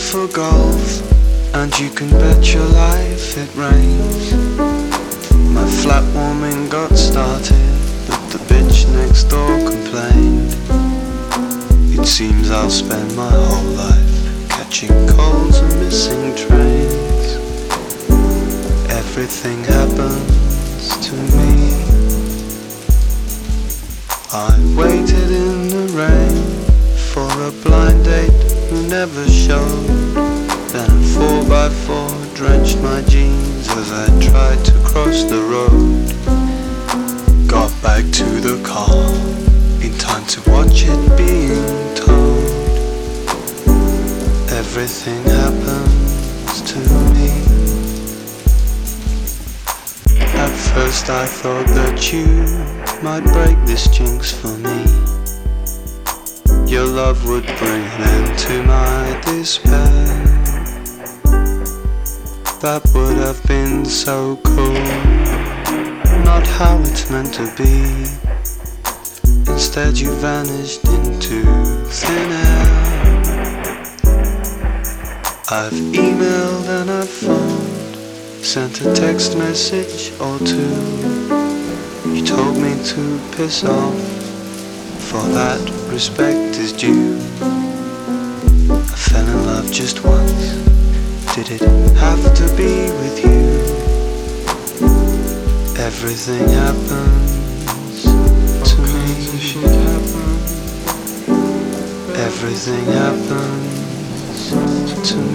for golf, and you can bet your life it rains. My flat warming got started, but the bitch next door complained. It seems I'll spend my whole life catching colds and missing trains. Everything happens to me. I waited in the rain for a blind date who never showed. Then a 4x4 drenched my jeans as I tried to cross the road. Got back to the car in time to watch it being towed. Everything happens to me. At first I thought that you might break this jinx for me. Your love would bring an end to my despair. That would have been so cool. Not how it's meant to be. Instead you vanished into thin air. I've emailed and I've phoned, sent a text message or two. You told me to piss off, for that respect is due. I fell in love just once. Did it have to be with you? Everything happens to me. Everything happens to me.